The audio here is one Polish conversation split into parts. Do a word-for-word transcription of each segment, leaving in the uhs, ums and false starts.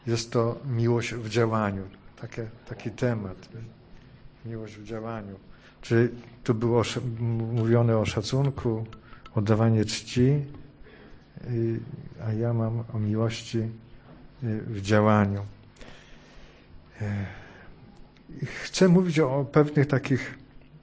Jest to miłość w działaniu, Takie, taki temat. Miłość w działaniu. Czy tu było mówione o szacunku, oddawanie czci, a ja mam o miłości w działaniu. Chcę mówić o pewnych takich,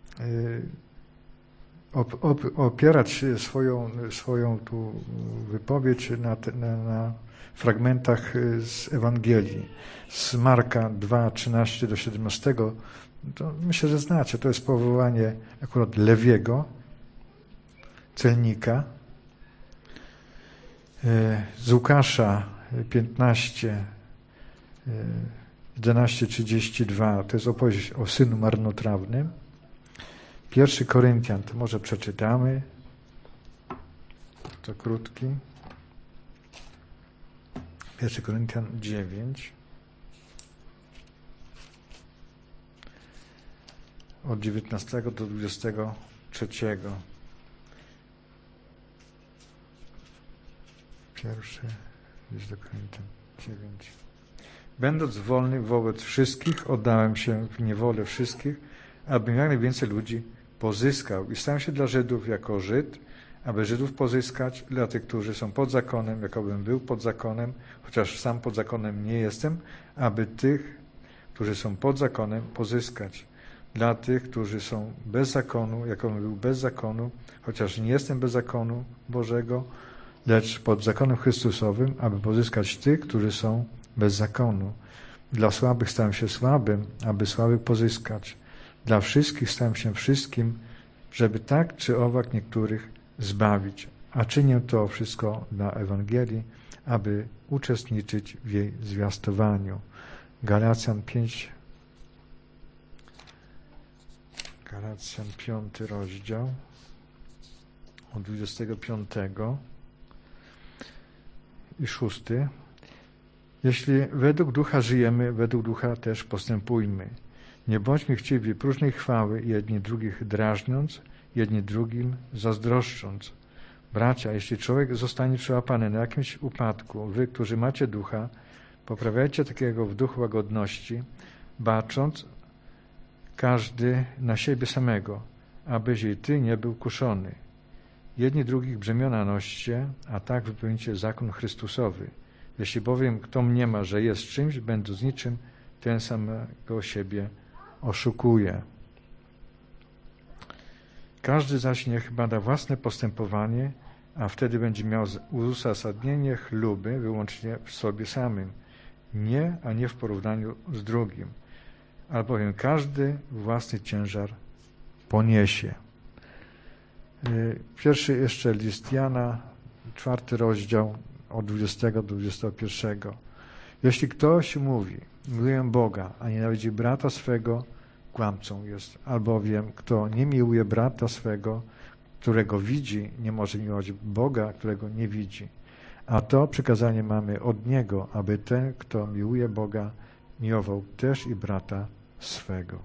opierać swoją, swoją tu wypowiedź na, na, na fragmentach z Ewangelii, z Marka dwa, trzynaście do siedemnastego. To myślę, że znacie, to jest powołanie akurat Lewiego, celnika. Z Łukasza piętnaście, jedenaście, trzydzieści dwa, to jest opowieść o synu marnotrawnym. Pierwszy Koryntian, to może przeczytamy. To krótki. Pierwszy Koryntian dziewięć. Od dziewiętnastego do dwudziestego trzeciego. Pierwszy list do Koryntian dziewięć. Będąc wolny wobec wszystkich, oddałem się w niewolę wszystkich, abym jak najwięcej ludzi pozyskał. I stałem się dla Żydów jako Żyd, aby Żydów pozyskać, dla tych, którzy są pod zakonem, jakobym był pod zakonem, chociaż sam pod zakonem nie jestem, aby tych, którzy są pod zakonem, pozyskać. Dla tych, którzy są bez zakonu, jakobym był bez zakonu, chociaż nie jestem bez zakonu Bożego, lecz pod zakonem Chrystusowym, aby pozyskać tych, którzy są bez zakonu. Dla słabych stałem się słabym, aby słabych pozyskać. Dla wszystkich stałem się wszystkim, żeby tak czy owak niektórych zbawić. A czynię to wszystko dla Ewangelii, aby uczestniczyć w jej zwiastowaniu. Galacjan pięć, Galacjan piąty rozdział, od dwudziestego piątego i szósty. Jeśli według ducha żyjemy, według ducha też postępujmy. Nie bądźmy chciwi próżnej chwały, jedni drugich drażniąc, jedni drugim zazdroszcząc. Bracia, jeśli człowiek zostanie przyłapany na jakimś upadku, wy, którzy macie ducha, poprawiajcie takiego w duchu łagodności, bacząc każdy na siebie samego, abyś i ty nie był kuszony. Jedni drugich brzemiona noście, a tak wypełnicie zakon Chrystusowy. Jeśli bowiem kto mniema, że jest czymś, będąc niczym, ten samego siebie oszukuje. Każdy zaś niech bada własne postępowanie, a wtedy będzie miał uzasadnienie chluby wyłącznie w sobie samym, nie, a nie w porównaniu z drugim, albowiem każdy własny ciężar poniesie. Pierwszy jeszcze list Jana, czwarty rozdział, od dwudziestego do dwudziestego pierwszego. Jeśli ktoś mówi, miłuję Boga, a nienawidzi brata swego, kłamcą jest. Albowiem kto nie miłuje brata swego, którego widzi, nie może miłować Boga, którego nie widzi. A to przykazanie mamy od Niego, aby ten, kto miłuje Boga, miłował też i brata swego.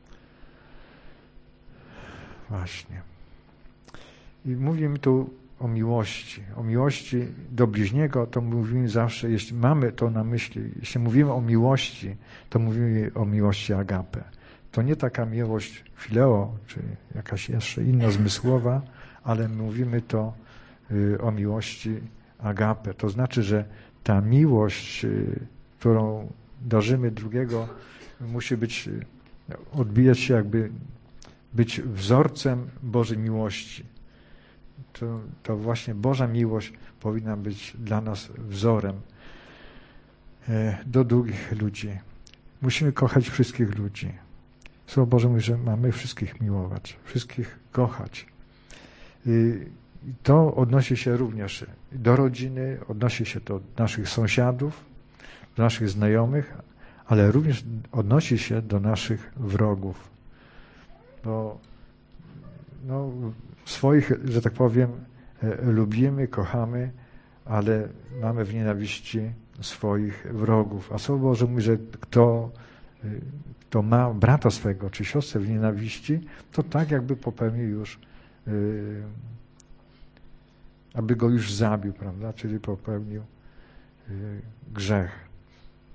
Właśnie. I mówimy tu o miłości. O miłości do bliźniego to mówimy zawsze, jeśli mamy to na myśli, jeśli mówimy o miłości, to mówimy o miłości agape. To nie taka miłość fileo, czy jakaś jeszcze inna zmysłowa, ale mówimy to y, o miłości agape. To znaczy, że ta miłość, y, którą darzymy drugiego, musi być, odbijać się jakby, być wzorcem Bożej miłości. To, to właśnie Boża miłość powinna być dla nas wzorem y, do drugich ludzi. Musimy kochać wszystkich ludzi. Słowo Boże mówi, że mamy wszystkich miłować, wszystkich kochać. I to odnosi się również do rodziny, odnosi się do naszych sąsiadów, do naszych znajomych, ale również odnosi się do naszych wrogów. Bo no, swoich, że tak powiem, lubimy, kochamy, ale mamy w nienawiści swoich wrogów. A Słowo Boże mówi, że kto kto ma brata swego czy siostrę w nienawiści, to tak jakby popełnił już, yy, aby go już zabił, prawda? Czyli popełnił yy, grzech.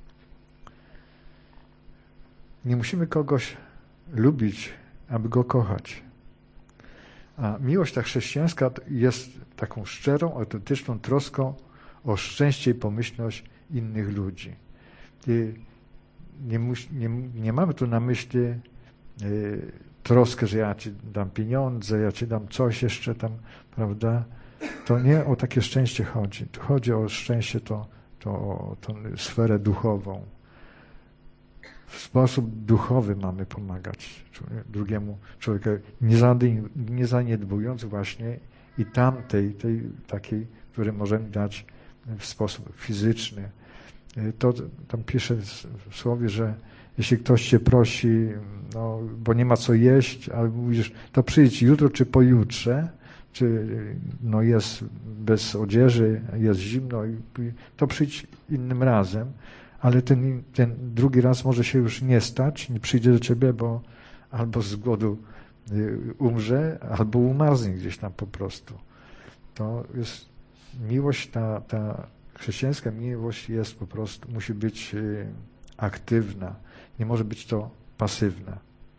Nie musimy kogoś lubić, aby go kochać. A miłość ta chrześcijańska jest taką szczerą, autentyczną troską o szczęście i pomyślność innych ludzi. I nie, nie, nie mamy tu na myśli y, troskę, że ja ci dam pieniądze, ja ci dam coś jeszcze tam, prawda? To nie o takie szczęście chodzi. Tu chodzi o szczęście, to, to o tą sferę duchową. W sposób duchowy mamy pomagać drugiemu człowiekowi, nie zaniedbując właśnie i tamtej, tej takiej, której możemy dać w sposób fizyczny. To tam pisze w słowie, że jeśli ktoś cię prosi, no, bo nie ma co jeść, ale mówisz, to przyjdź jutro czy pojutrze, czy no, jest bez odzieży, jest zimno, to przyjdź innym razem, ale ten, ten drugi raz może się już nie stać, nie przyjdzie do ciebie, bo albo z głodu umrze, albo umarznie gdzieś tam po prostu. To jest miłość, ta, ta chrześcijańska miłość jest po prostu, musi być aktywna, nie może być to pasywna.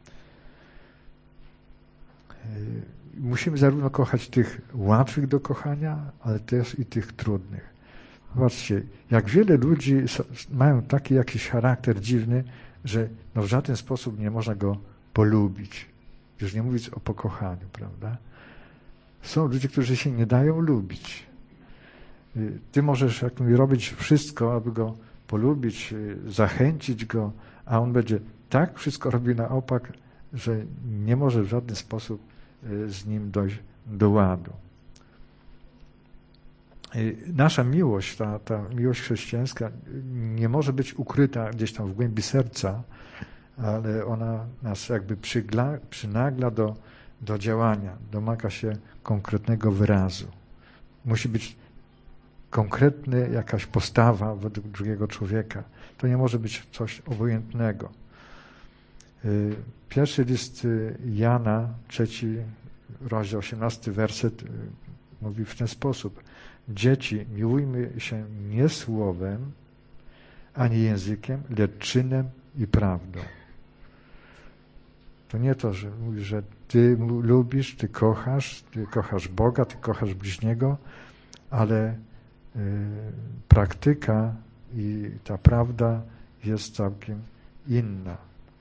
Musimy zarówno kochać tych łatwych do kochania, ale też i tych trudnych. Zobaczcie, jak wiele ludzi mają taki jakiś charakter dziwny, że no w żaden sposób nie można go polubić. Już nie mówić o pokochaniu, prawda? Są ludzie, którzy się nie dają lubić. Ty możesz, jak mówię, robić wszystko, aby go polubić, zachęcić go, a on będzie tak wszystko robi na opak, że nie może w żaden sposób z nim dojść do ładu. Nasza miłość, ta, ta miłość chrześcijańska nie może być ukryta gdzieś tam w głębi serca, ale ona nas jakby przygla, przynagla do, do działania, domaga się konkretnego wyrazu. Musi być konkretny jakaś postawa według drugiego człowieka. To nie może być coś obojętnego. Pierwszy list Jana, trzeci rozdział, osiemnasty werset mówi w ten sposób. Dzieci, miłujmy się nie słowem, ani językiem, lecz czynem i prawdą. To nie to, że mówisz, że ty lubisz, ty kochasz, ty kochasz Boga, ty kochasz bliźniego, ale y, praktyka i ta prawda jest całkiem inna.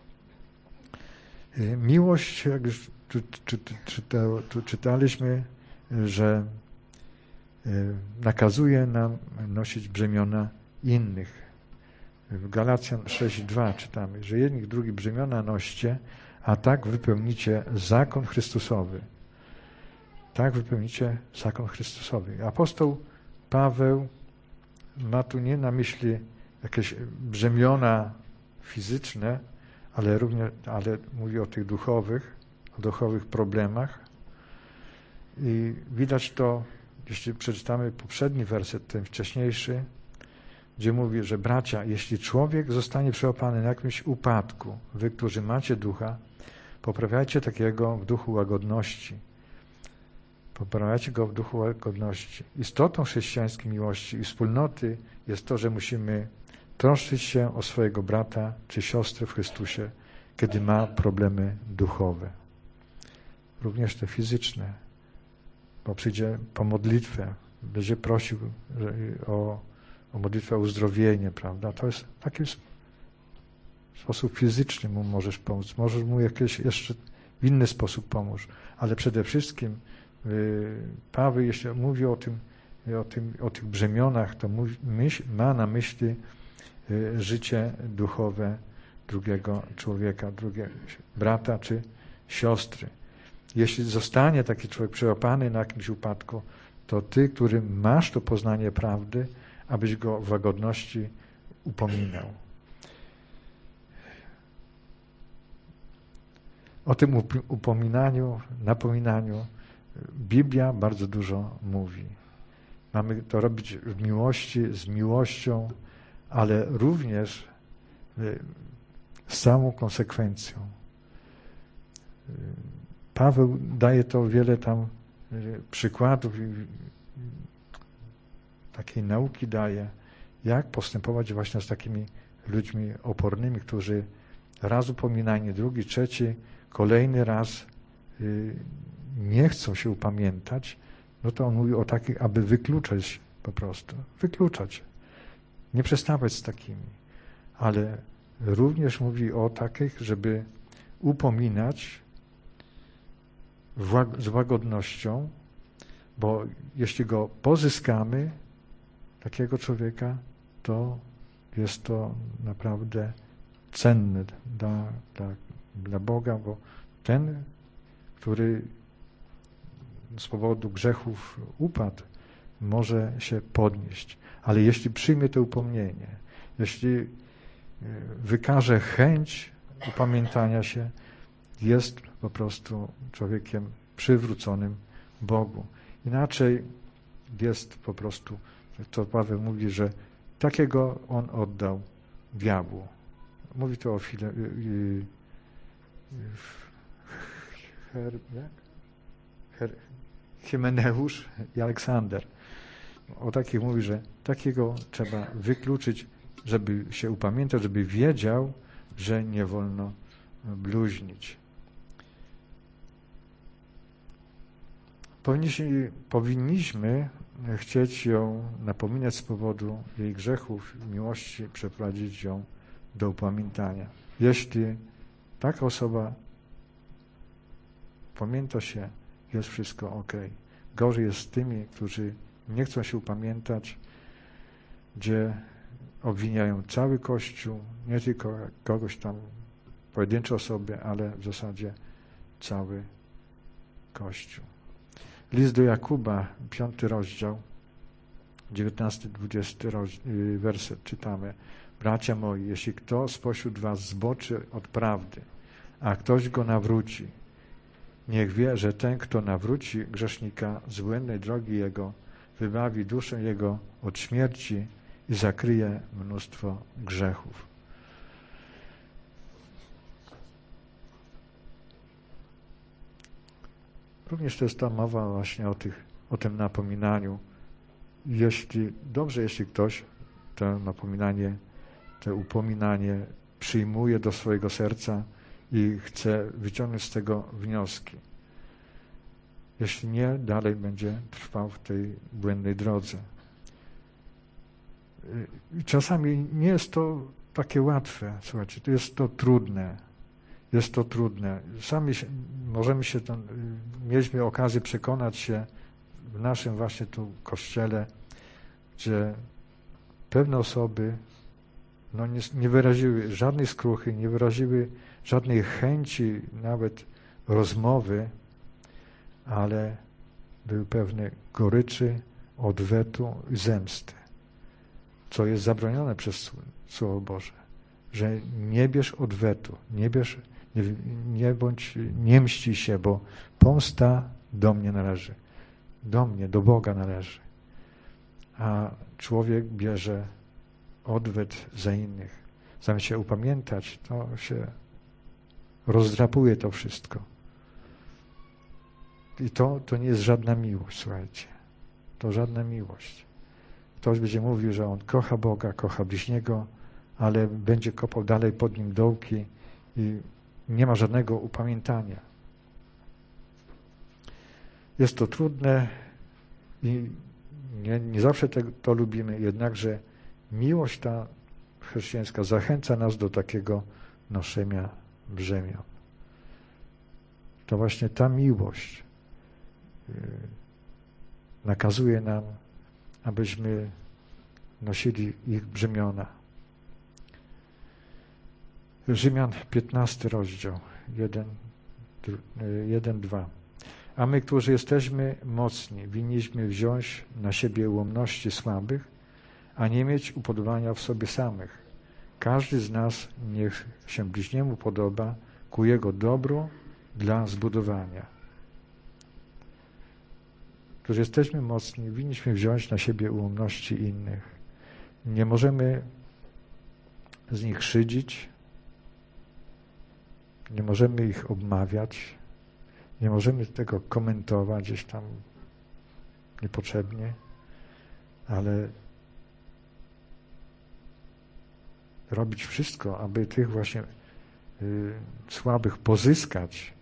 Y, miłość, jak już tu, tu, tu, tu, tu czytaliśmy, że nakazuje nam nosić brzemiona innych. W Galacjan sześć dwa czytamy, że jednych drugich brzemiona noście, a tak wypełnicie zakon Chrystusowy. Tak wypełnicie zakon Chrystusowy. Apostoł Paweł ma tu nie na myśli jakieś brzemiona fizyczne, ale również, ale mówi o tych duchowych, o duchowych problemach. I widać to, jeśli przeczytamy poprzedni werset, ten wcześniejszy, gdzie mówi, że bracia, jeśli człowiek zostanie przełapany na jakimś upadku, wy, którzy macie ducha, poprawiajcie takiego w duchu łagodności. Poprawiajcie go w duchu łagodności. Istotą chrześcijańskiej miłości i wspólnoty jest to, że musimy troszczyć się o swojego brata czy siostrę w Chrystusie, kiedy ma problemy duchowe. Również te fizyczne. Bo przyjdzie po modlitwę, będzie prosił o, o modlitwę o uzdrowienie, prawda? To jest taki sposób fizyczny mu możesz pomóc. Możesz mu jakiś jeszcze w inny sposób pomóc. Ale przede wszystkim yy, Paweł, jeśli mówi o tym, o tym, o tych brzemionach, to mówi, myśl, ma na myśli yy, życie duchowe drugiego człowieka, drugiego brata czy siostry. Jeśli zostanie taki człowiek przełapany na jakimś upadku, to ty, który masz to poznanie prawdy, abyś go w łagodności upominał. O tym upominaniu, napominaniu Biblia bardzo dużo mówi. Mamy to robić w miłości, z miłością, ale również z całą konsekwencją. Paweł daje to wiele tam przykładów i takiej nauki daje, jak postępować właśnie z takimi ludźmi opornymi, którzy raz upominanie, drugi, trzeci, kolejny raz y, nie chcą się upamiętać, no to on mówi o takich, aby wykluczać po prostu, wykluczać, nie przestawać z takimi, ale również mówi o takich, żeby upominać z łagodnością, bo jeśli go pozyskamy, takiego człowieka, to jest to naprawdę cenne dla, dla, dla Boga, bo ten, który z powodu grzechów upadł, może się podnieść. Ale jeśli przyjmie to upomnienie, jeśli wykaże chęć upamiętania się, jest po prostu człowiekiem przywróconym Bogu. Inaczej jest po prostu, to Paweł mówi, że takiego on oddał diabłu. Mówi to o File, Her, jak? Her, Hymeneusz i Aleksander. O takich mówi, że takiego trzeba wykluczyć, żeby się upamiętać, żeby wiedział, że nie wolno bluźnić. Powinniśmy, powinniśmy chcieć ją napominać z powodu jej grzechów, miłości, przeprowadzić ją do upamiętania. Jeśli taka osoba pamięta się, jest wszystko ok. Gorzej jest z tymi, którzy nie chcą się upamiętać, gdzie obwiniają cały Kościół, nie tylko kogoś tam, pojedyncze osoby, ale w zasadzie cały Kościół. List do Jakuba, piąty rozdział, dziewiętnasty dwudziesty werset czytamy. Bracia moi, jeśli kto spośród was zboczy od prawdy, a ktoś go nawróci, niech wie, że ten, kto nawróci grzesznika z błędnej drogi jego, wybawi duszę jego od śmierci i zakryje mnóstwo grzechów. Również to jest ta mowa właśnie o, tych, o tym napominaniu. Jeśli, dobrze, jeśli ktoś to napominanie, to upominanie przyjmuje do swojego serca i chce wyciągnąć z tego wnioski. Jeśli nie, dalej będzie trwał w tej błędnej drodze. I czasami nie jest to takie łatwe, słuchajcie, to jest to trudne. Jest to trudne. Sami się, możemy się, tam, mieliśmy okazję przekonać się w naszym właśnie tu kościele, że pewne osoby no, nie, nie wyraziły żadnej skruchy, nie wyraziły żadnej chęci nawet rozmowy, ale były pewne goryczy, odwetu i zemsty, co jest zabronione przez Słowo Boże, że nie bierz odwetu, nie bierz, nie, nie bądź, nie mści się, bo pomsta do mnie należy, do mnie, do Boga należy, a człowiek bierze odwet za innych. Zamiast się upamiętać, to się rozdrapuje to wszystko. I to, to nie jest żadna miłość, słuchajcie. To żadna miłość. Ktoś będzie mówił, że on kocha Boga, kocha bliźniego, ale będzie kopał dalej pod nim dołki i nie ma żadnego upamiętania. Jest to trudne i nie, nie zawsze te, to lubimy, jednakże miłość ta chrześcijańska zachęca nas do takiego noszenia brzemion. To właśnie ta miłość nakazuje nam, abyśmy nosili ich brzemiona. Rzymian piętnasty rozdział, jeden dwa. A my, którzy jesteśmy mocni, winniśmy wziąć na siebie ułomności słabych, a nie mieć upodobania w sobie samych. Każdy z nas niech się bliźniemu podoba ku jego dobru dla zbudowania. Którzy jesteśmy mocni, winniśmy wziąć na siebie ułomności innych. Nie możemy z nich szydzić, nie możemy ich obmawiać, nie możemy tego komentować gdzieś tam niepotrzebnie, ale robić wszystko, aby tych właśnie y, słabych pozyskać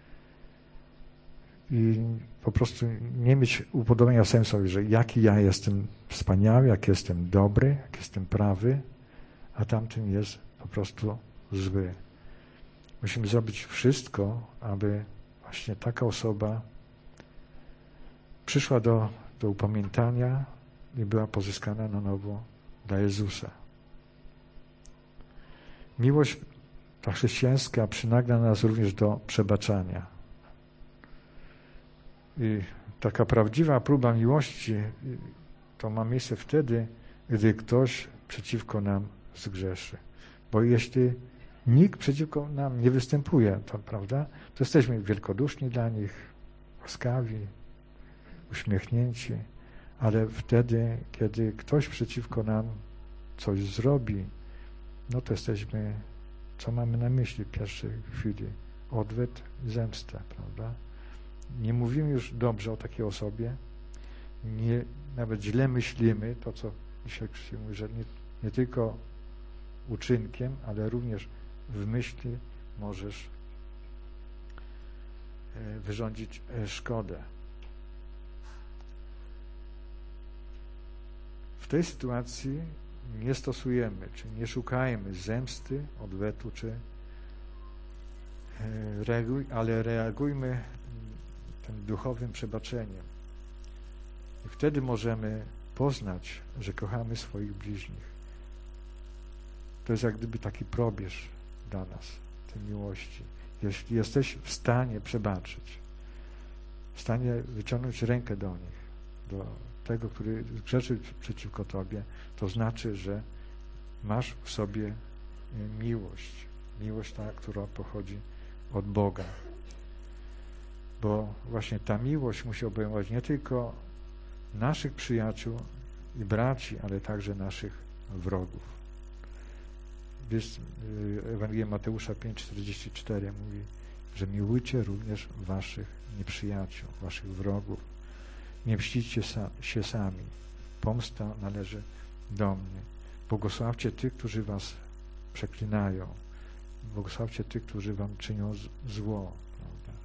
i po prostu nie mieć upodobania w samym sobie, że jaki ja jestem wspaniały, jak jestem dobry, jak jestem prawy, a tamten jest po prostu zły. Musimy zrobić wszystko, aby właśnie taka osoba przyszła do, do upamiętania i była pozyskana na nowo dla Jezusa. Miłość ta chrześcijańska przynagla nas również do przebaczania. I taka prawdziwa próba miłości to ma miejsce wtedy, gdy ktoś przeciwko nam zgrzeszy. Bo jeśli nikt przeciwko nam nie występuje, to prawda, to jesteśmy wielkoduszni dla nich, łaskawi, uśmiechnięci, ale wtedy, kiedy ktoś przeciwko nam coś zrobi, no to jesteśmy, co mamy na myśli w pierwszej chwili? Odwet i zemstę, prawda? Nie mówimy już dobrze o takiej osobie, nie, nawet źle myślimy, to co dzisiaj się mówi, że nie, nie tylko uczynkiem, ale również w myśli możesz wyrządzić szkodę. W tej sytuacji nie stosujemy, czy nie szukajmy zemsty, odwetu, czy reaguj, ale reagujmy tym duchowym przebaczeniem. I wtedy możemy poznać, że kochamy swoich bliźnich. To jest jak gdyby taki probierz dla nas, tej miłości. Jeśli jesteś w stanie przebaczyć, w stanie wyciągnąć rękę do nich, do tego, który grzeszy przeciwko tobie, to znaczy, że masz w sobie miłość. Miłość ta, która pochodzi od Boga. Bo właśnie ta miłość musi obejmować nie tylko naszych przyjaciół i braci, ale także naszych wrogów. Jest Ewangelia Mateusza pięć czterdzieści cztery mówi, że miłujcie również waszych nieprzyjaciół, waszych wrogów. Nie mścicie się sami. Pomsta należy do mnie. Błogosławcie tych, którzy was przeklinają. Błogosławcie tych, którzy wam czynią zło. Prawda?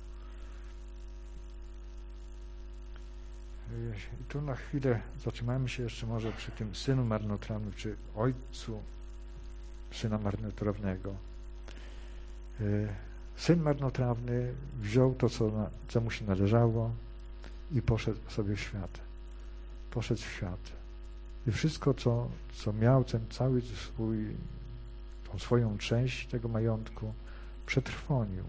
I tu na chwilę zatrzymajmy się jeszcze może przy tym synu marnotrawnym, czy ojcu syna marnotrawnego. Syn marnotrawny wziął to, co, na, co mu się należało i poszedł sobie w świat. Poszedł w świat. I wszystko, co, co miał, ten cały swój, tą swoją część tego majątku przetrwonił.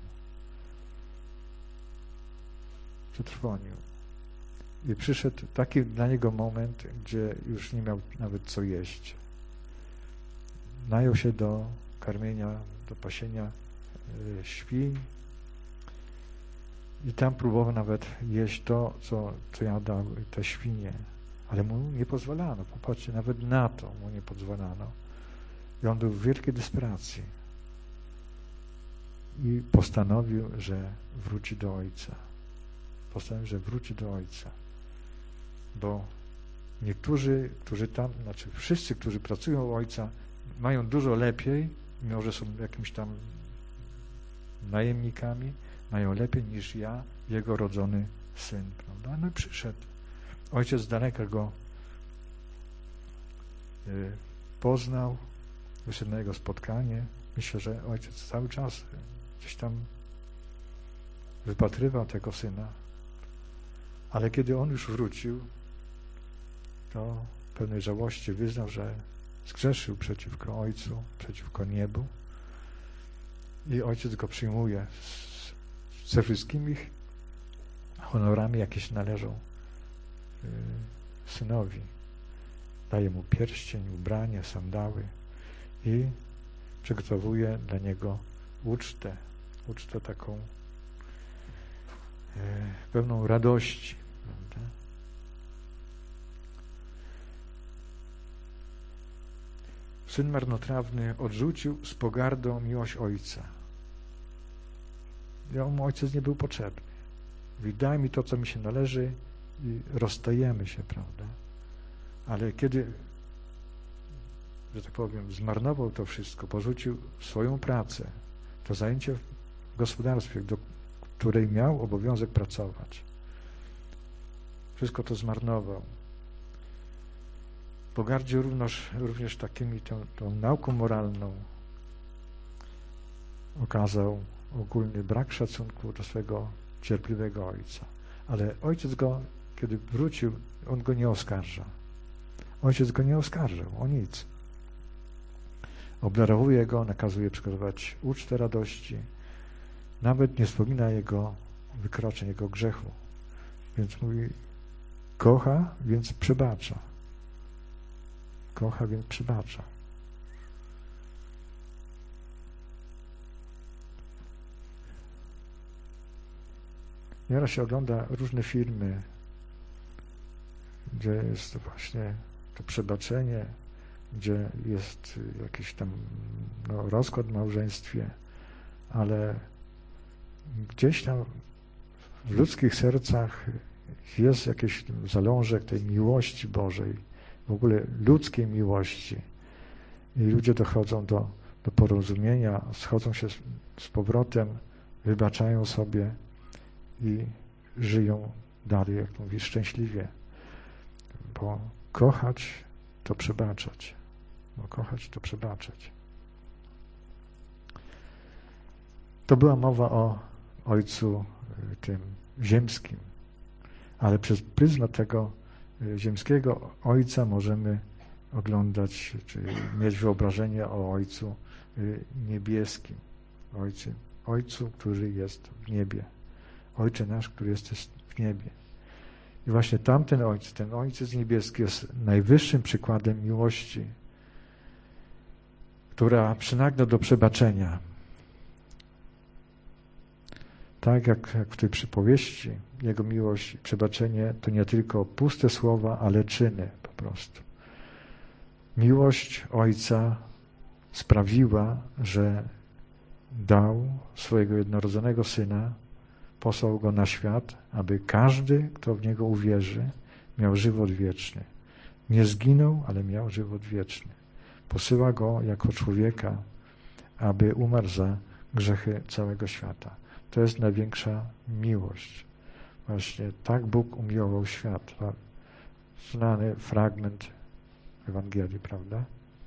Przetrwonił. I przyszedł taki dla niego moment, gdzie już nie miał nawet co jeść. Najął się do karmienia, do pasienia y, świń i tam próbował nawet jeść to, co, co jadł te świnie, ale mu nie pozwalano. Popatrzcie, nawet na to mu nie pozwalano. I on był w wielkiej desperacji i postanowił, że wróci do Ojca. Postanowił, że wróci do Ojca, bo niektórzy, którzy tam, znaczy wszyscy, którzy pracują u Ojca, mają dużo lepiej, mimo że są jakimiś tam najemnikami, mają lepiej niż ja, jego rodzony syn, prawda? No i przyszedł. Ojciec z daleka go y, poznał, wyszedł na jego spotkanie. Myślę, że ojciec cały czas gdzieś tam wypatrywał tego syna, ale kiedy on już wrócił, to w pewnej żałości wyznał, że zgrzeszył przeciwko Ojcu, przeciwko niebu i Ojciec go przyjmuje z, ze wszystkimi honorami, jakie się należą y, synowi. Daje mu pierścień, ubranie, sandały i przygotowuje dla niego ucztę, ucztę taką y, pełną radości. Prawda? Syn marnotrawny odrzucił z pogardą miłość ojca. I mu ojciec nie był potrzebny. Mówi, daj mi to, co mi się należy i rozstajemy się, prawda? Ale kiedy, że tak powiem, zmarnował to wszystko, porzucił swoją pracę, to zajęcie w gospodarstwie, do której miał obowiązek pracować. Wszystko to zmarnował. Pogardził również, również takimi tą, tą nauką moralną. Okazał ogólny brak szacunku do swego cierpliwego ojca. Ale ojciec go, kiedy wrócił, on go nie oskarża. Ojciec go nie oskarżał o nic. Obdarowuje go, nakazuje przygotować ucztę radości. Nawet nie wspomina jego wykroczeń, jego grzechu. Więc mówi, kocha, więc przebacza. Kocha, więc przebacza. Nieraz się ogląda różne filmy, gdzie jest właśnie to przebaczenie, gdzie jest jakiś tam no, rozkład w małżeństwie, ale gdzieś tam w ludzkich sercach jest jakiś zalążek tej miłości Bożej, w ogóle ludzkiej miłości. I ludzie dochodzą do, do porozumienia, schodzą się z, z powrotem, wybaczają sobie i żyją dalej, jak mówi, szczęśliwie. Bo kochać to przebaczać. Bo kochać to przebaczać. To była mowa o Ojcu tym ziemskim, ale przez pryzmat tego ziemskiego Ojca możemy oglądać, czy mieć wyobrażenie o Ojcu niebieskim. Ojcu, Ojcu, który jest w niebie. Ojcze nasz, który jesteś w niebie. I właśnie tamten Ojciec, ten Ojciec niebieski jest najwyższym przykładem miłości, która przynagna do przebaczenia. Tak jak, jak w tej przypowieści, Jego miłość i przebaczenie to nie tylko puste słowa, ale czyny po prostu. Miłość Ojca sprawiła, że dał swojego jednorodzonego Syna, posłał Go na świat, aby każdy, kto w Niego uwierzy, miał żywot wieczny. Nie zginął, ale miał żywot wieczny. Posyła Go jako człowieka, aby umarł za grzechy całego świata. To jest największa miłość. Właśnie tak Bóg umiłował świat. Znany fragment Ewangelii, prawda?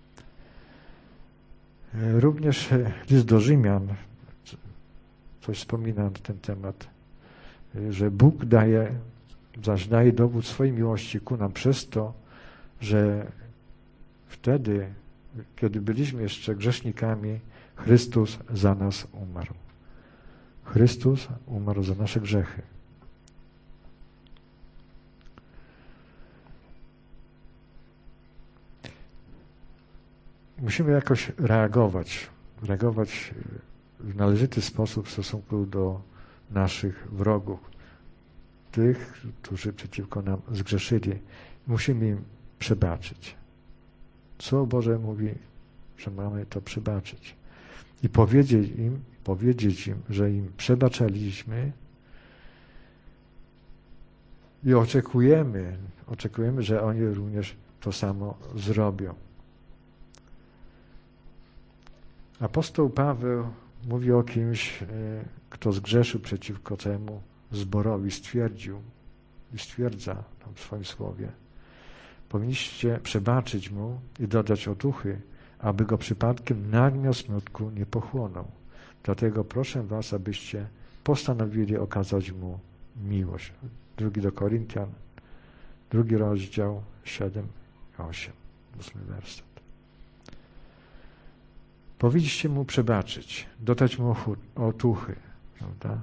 Również list do Rzymian coś wspomina na ten temat, że Bóg daje, zaś daje dowód swojej miłości ku nam przez to, że wtedy, kiedy byliśmy jeszcze grzesznikami, Chrystus za nas umarł. Chrystus umarł za nasze grzechy. Musimy jakoś reagować, reagować w należyty sposób w stosunku do naszych wrogów, tych, którzy przeciwko nam zgrzeszyli. Musimy im przebaczyć. Co Boże mówi, że mamy to przebaczyć. I powiedzieć im, powiedzieć im, że im przebaczaliśmy i oczekujemy, oczekujemy, że oni również to samo zrobią. Apostoł Paweł mówi o kimś, kto zgrzeszył przeciwko temu zborowi, stwierdził i stwierdza tam w swoim słowie. Powinniście przebaczyć mu i dodać otuchy, aby go przypadkiem nagmiot smutku nie pochłonął. Dlatego proszę was, abyście postanowili okazać mu miłość. Drugi do Koryntian, drugi rozdział, siedem i osiem, ósmy werset. Powinniście mu przebaczyć, dodać mu otuchy, prawda?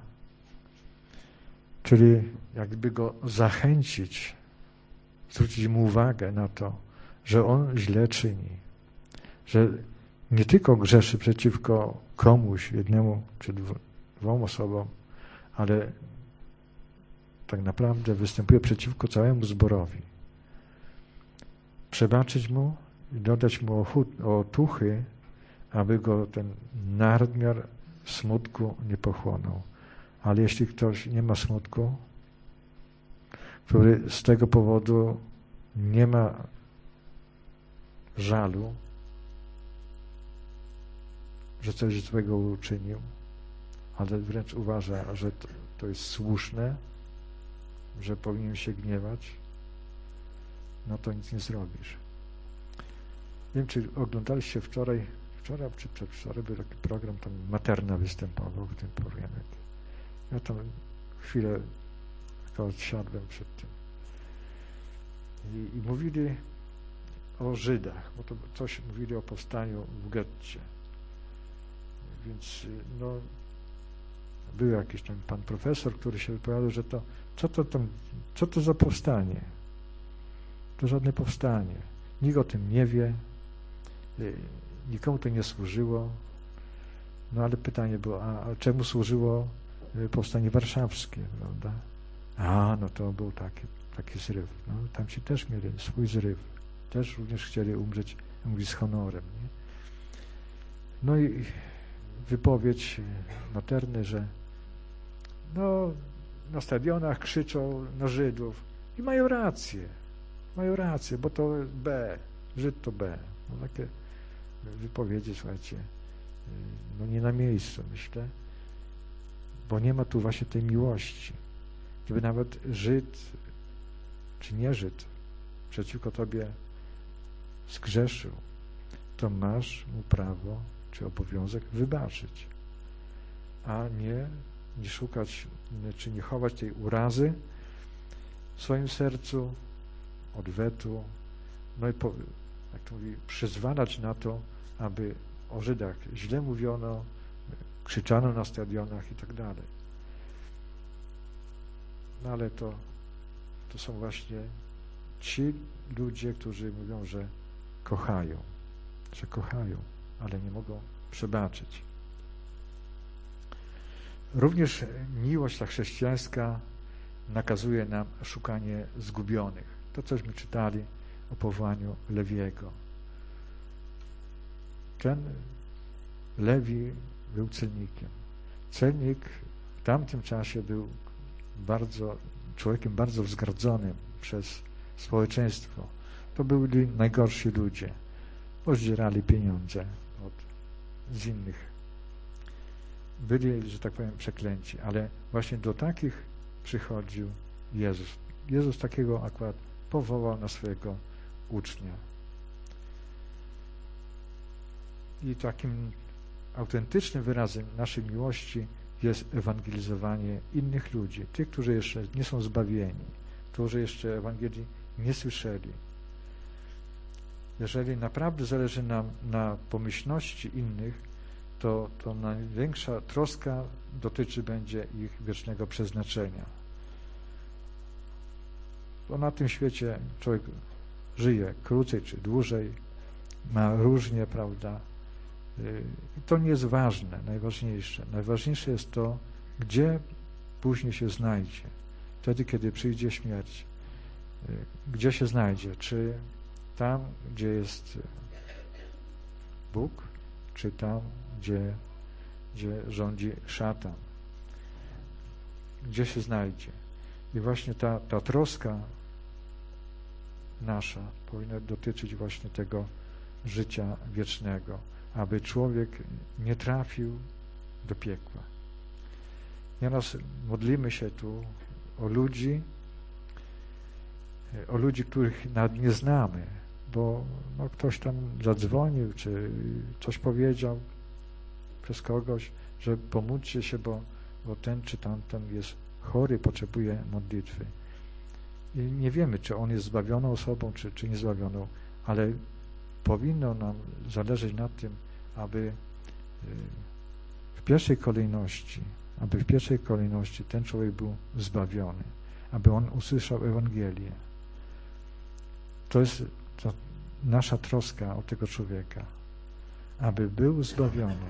Czyli jakby go zachęcić, zwrócić mu uwagę na to, że on źle czyni, że nie tylko grzeszy przeciwko komuś, jednemu czy dwóm osobom, ale tak naprawdę występuje przeciwko całemu zborowi. Przebaczyć mu i dodać mu otuchy, aby go ten nadmiar smutku nie pochłonął. Ale jeśli ktoś nie ma smutku, który z tego powodu nie ma żalu, że coś złego uczynił, ale wręcz uważa, że to, to jest słuszne, że powinien się gniewać, no to nic nie zrobisz. Nie wiem, czy oglądaliście wczoraj, wczoraj czy przedwczoraj był taki program, tam Materna występował w tym programie. Ja tam chwilę tylko odsiadłem przed tym. I, i mówili o Żydach, bo to coś mówili o powstaniu w getcie. Więc no, był jakiś tam pan profesor, który się wypowiadał, że to, co to tam, co to za powstanie? To żadne powstanie. Nikt o tym nie wie, nikomu to nie służyło. No ale pytanie było, a, a czemu służyło powstanie warszawskie, prawda? A, no to był taki, taki zryw. No, tam ci też mieli swój zryw. Też również chcieli umrzeć, mówić, z honorem. Nie? No i wypowiedź Materny, że no, na stadionach krzyczą na Żydów i mają rację. Mają rację, bo to B. Żyd to B. No, takie wypowiedzi, słuchajcie, no nie na miejscu, myślę, bo nie ma tu właśnie tej miłości. Gdyby nawet Żyd, czy nie Żyd, przeciwko tobie zgrzeszył, to masz mu prawo, czy obowiązek wybaczyć, a nie, nie szukać, czy nie chować tej urazy w swoim sercu, odwetu, no i po, jak to mówi, przyzwalać na to, aby o Żydach źle mówiono, krzyczano na stadionach i tak dalej. No ale to, to są właśnie ci ludzie, którzy mówią, że kochają, że kochają, ale nie mogą przebaczyć. Również miłość ta chrześcijańska nakazuje nam szukanie zgubionych. To, cośmy czytali o powołaniu Lewiego. Ten Lewi był celnikiem. Celnik w tamtym czasie był bardzo, człowiekiem bardzo wzgardzonym przez społeczeństwo. To byli najgorsi ludzie. Pozdzierali pieniądze od, z innych. Byli, że tak powiem, przeklęci, ale właśnie do takich przychodził Jezus. Jezus takiego akurat powołał na swojego ucznia. I takim autentycznym wyrazem naszej miłości jest ewangelizowanie innych ludzi, tych, którzy jeszcze nie są zbawieni, którzy jeszcze Ewangelii nie słyszeli. Jeżeli naprawdę zależy nam na pomyślności innych, to, to największa troska dotyczy będzie ich wiecznego przeznaczenia. Bo na tym świecie człowiek żyje krócej czy dłużej, ma różnie, prawda? To nie jest ważne, najważniejsze. Najważniejsze jest to, gdzie później się znajdzie. Wtedy, kiedy przyjdzie śmierć. Gdzie się znajdzie? Czy tam, gdzie jest Bóg, czy tam, gdzie, gdzie rządzi szatan? Gdzie się znajdzie? I właśnie ta, ta troska nasza powinna dotyczyć właśnie tego życia wiecznego, aby człowiek nie trafił do piekła. Nieraz modlimy się tu o ludzi, o ludzi, których nawet nie znamy, bo no, ktoś tam zadzwonił, czy coś powiedział przez kogoś, że pomódlcie się, bo, bo ten czy tamten jest chory, potrzebuje modlitwy. I nie wiemy, czy on jest zbawioną osobą, czy, czy niezbawioną, ale powinno nam zależeć na tym, aby w pierwszej kolejności, aby w pierwszej kolejności ten człowiek był zbawiony, aby on usłyszał Ewangelię. To jest to nasza troska o tego człowieka, aby był zbawiony.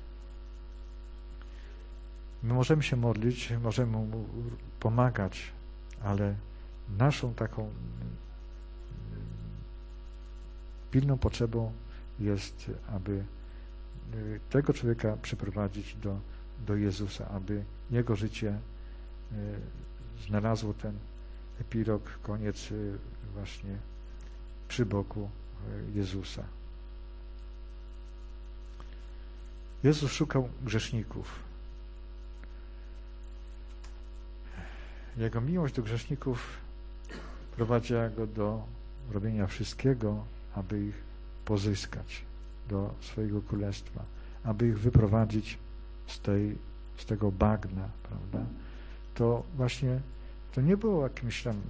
My możemy się modlić, możemy mu pomagać, ale naszą taką pilną potrzebą jest, aby tego człowieka przyprowadzić do, do Jezusa, aby jego życie znalazło ten epilog, koniec właśnie przy boku Jezusa. Jezus szukał grzeszników. Jego miłość do grzeszników prowadziła go do robienia wszystkiego, aby ich pozyskać do swojego królestwa, aby ich wyprowadzić z, tej, z tego bagna, prawda? To właśnie to nie było jakimś tam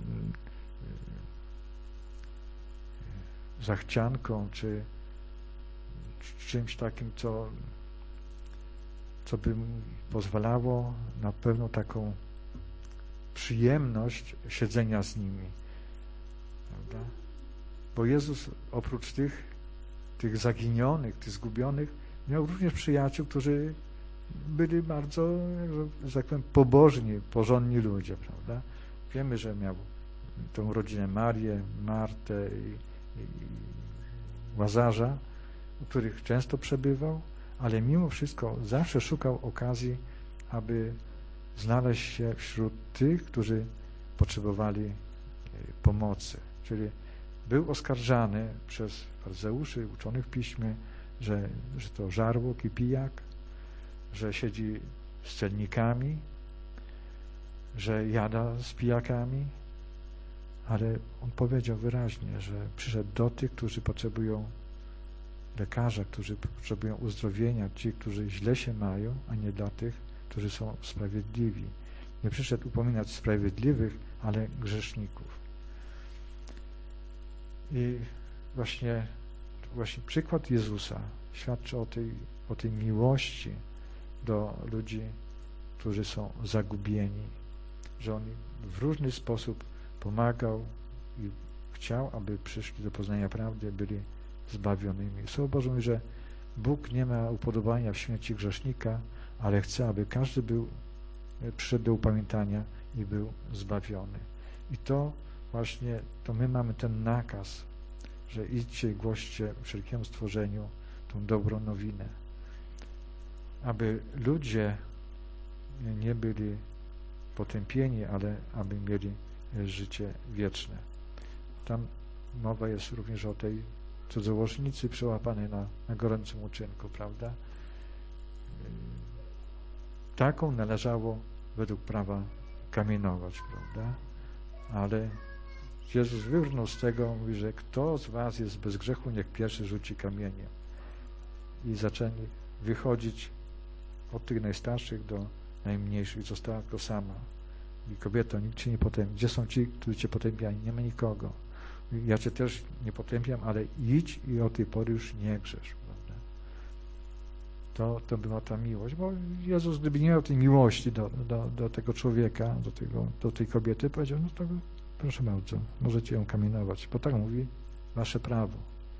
zachcianką, czy, czy czymś takim, co, co by pozwalało na pewną taką przyjemność siedzenia z nimi, prawda? Bo Jezus oprócz tych, tych zaginionych, tych zgubionych, miał również przyjaciół, którzy byli bardzo, że tak powiem, pobożni, porządni ludzie, prawda? Wiemy, że miał tą rodzinę Marię, Martę i, i Łazarza, u których często przebywał, ale mimo wszystko zawsze szukał okazji, aby znaleźć się wśród tych, którzy potrzebowali pomocy. Czyli był oskarżany przez faryzeuszy, uczonych w piśmie, że, że to żarłok i pijak, że siedzi z celnikami, że jada z pijakami, ale on powiedział wyraźnie, że przyszedł do tych, którzy potrzebują lekarza, którzy potrzebują uzdrowienia, ci, którzy źle się mają, a nie dla tych, którzy są sprawiedliwi. Nie przyszedł upominać sprawiedliwych, ale grzeszników. I właśnie, właśnie przykład Jezusa świadczy o tej, o tej miłości do ludzi, którzy są zagubieni, że On w różny sposób pomagał i chciał, aby przyszli do poznania prawdy, byli zbawionymi. Słowo Boże mówi, że Bóg nie ma upodobania w śmierci grzesznika, ale chce, aby każdy był, przyszedł do upamiętania i był zbawiony. I to właśnie, to my mamy ten nakaz, że idźcie i głoście wszelkiemu stworzeniu tą dobrą nowinę, aby ludzie nie byli potępieni, ale aby mieli życie wieczne. Tam mowa jest również o tej cudzołożnicy przełapanej na, na gorącym uczynku, prawda? Taką należało według prawa kamienować, prawda? Ale Jezus wybrnął z tego, mówi, że kto z was jest bez grzechu, niech pierwszy rzuci kamieniem. I zaczęli wychodzić od tych najstarszych do najmniejszych. Została tylko sama. I kobieto, nikt cię nie potępia. Gdzie są ci, którzy cię potępiają? Nie ma nikogo. Ja cię też nie potępiam, ale idź i od tej pory już nie grzesz. Prawda? To, to była ta miłość. Bo Jezus, gdyby nie miał tej miłości do, do, do tego człowieka, do, tego, do tej kobiety, powiedział, no to proszę bardzo, możecie ją kamienować, bo tak mówi wasze prawo.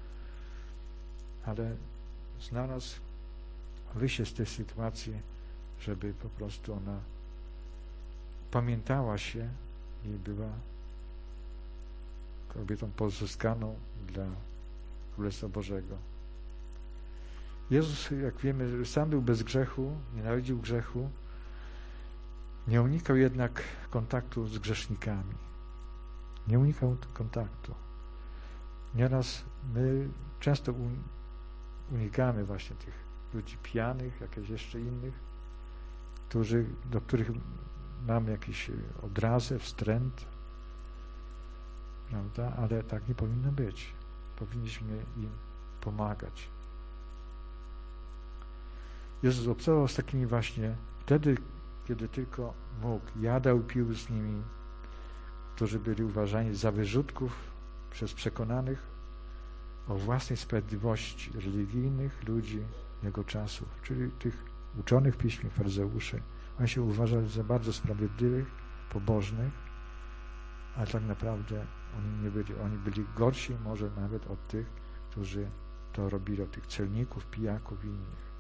Ale znalazł wyjście z tej sytuacji, żeby po prostu ona pamiętała się i była kobietą pozyskaną dla Królestwa Bożego. Jezus, jak wiemy, sam był bez grzechu, nienawidził grzechu, nie unikał jednak kontaktu z grzesznikami. Nie unikał kontaktu. Nieraz my często unikamy właśnie tych ludzi pijanych, jakichś jeszcze innych, którzy, do których mamy jakieś odrazę, wstręt, prawda? Ale tak nie powinno być. Powinniśmy im pomagać. Jezus obcował z takimi właśnie wtedy, kiedy tylko mógł. Jadał, pił z nimi, którzy byli uważani za wyrzutków przez przekonanych o własnej sprawiedliwości religijnych ludzi jego czasów, czyli tych uczonych w piśmie, faryzeuszy. Oni się uważali za bardzo sprawiedliwych, pobożnych, ale tak naprawdę oni nie byli, oni byli gorsi może nawet od tych, którzy to robili, od tych celników, pijaków i innych.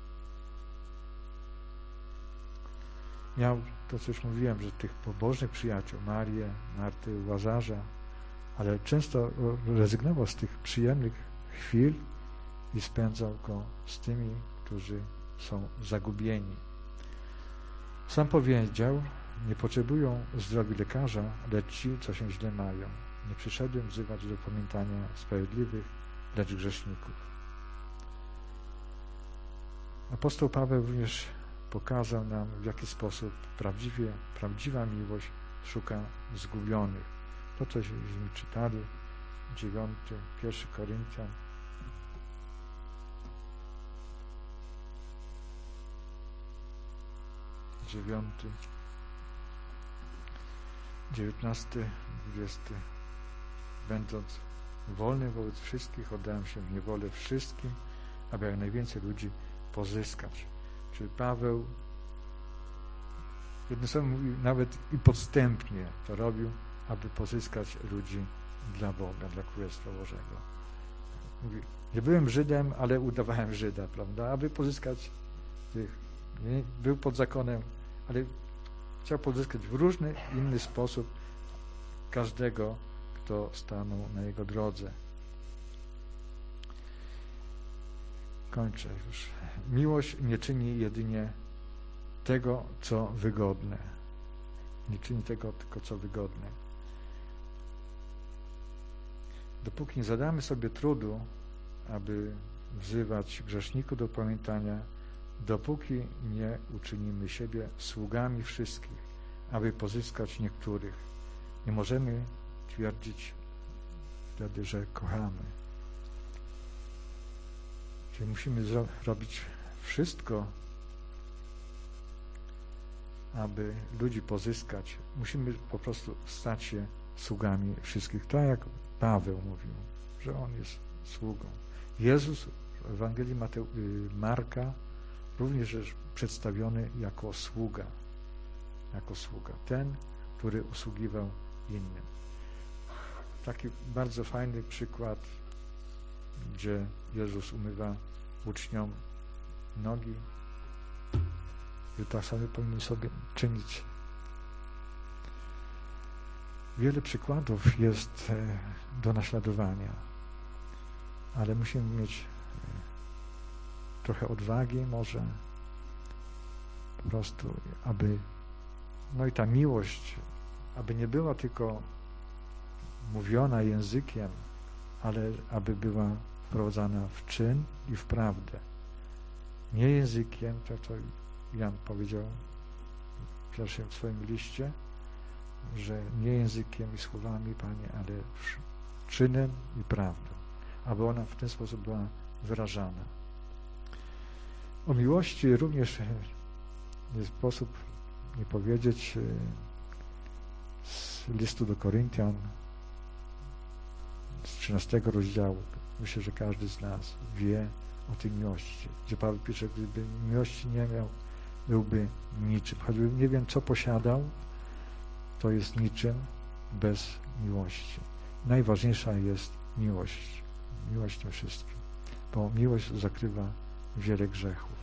Miał to, co już mówiłem, że tych pobożnych przyjaciół, Marię, Martę, Łazarza, ale często rezygnował z tych przyjemnych chwil i spędzał go z tymi, którzy są zagubieni. Sam powiedział, nie potrzebują zdrowi lekarza, lecz ci, co się źle mają. Nie przyszedłem wzywać do pamiętania sprawiedliwych, lecz grzeszników. A Apostoł Paweł również pokazał nam, w jaki sposób prawdziwie, prawdziwa miłość szuka zgubionych. To, cośmy czytali, dziewiąty, pierwszy Koryntian, dziewiąty, dziewiętnasty, dwudziesty. Będąc wolnym wobec wszystkich, oddałem się w niewolę wszystkim, aby jak najwięcej ludzi pozyskać. Czyli Paweł, jednym słowem mówił, nawet i podstępnie to robił, aby pozyskać ludzi dla Boga, dla Królestwa Bożego. Mówi, nie byłem Żydem, ale udawałem Żyda, prawda, aby pozyskać tych. Nie, był pod zakonem, ale chciał pozyskać w różny, inny sposób każdego, kto stanął na jego drodze. Kończę już. Miłość nie czyni jedynie tego, co wygodne. Nie czyni tego, tylko co wygodne. Dopóki nie zadamy sobie trudu, aby wzywać grzeszników do pamiętania, dopóki nie uczynimy siebie sługami wszystkich, aby pozyskać niektórych, nie możemy twierdzić wtedy, że kochamy. Czyli musimy robić wszystko, aby ludzi pozyskać. Musimy po prostu stać się sługami wszystkich. Tak jak Paweł mówił, że on jest sługą. Jezus w Ewangelii Mateu, Marka również jest przedstawiony jako sługa. Jako sługa. Ten, który usługiwał innym. Taki bardzo fajny przykład, gdzie Jezus umywa uczniom nogi. I tak samo powinni sobie czynić. Wiele przykładów jest do naśladowania, ale musimy mieć trochę odwagi może po prostu, aby no i ta miłość, aby nie była tylko mówiona językiem, ale aby była wprowadzana w czyn i w prawdę. Nie językiem, to co Jan powiedział w pierwszym swoim liście, że nie językiem i słowami, Panie, ale czynem i prawdą, aby ona w ten sposób była wyrażana. O miłości również nie sposób nie powiedzieć z listu do Koryntian, z trzynastego rozdziału. Myślę, że każdy z nas wie o tej miłości, gdzie Paweł pisze, gdyby miłości nie miał, byłby niczym. Choćby nie wiem, co posiadał, to jest niczym bez miłości. Najważniejsza jest miłość. Miłość tym wszystkim, bo miłość zakrywa wiele grzechów.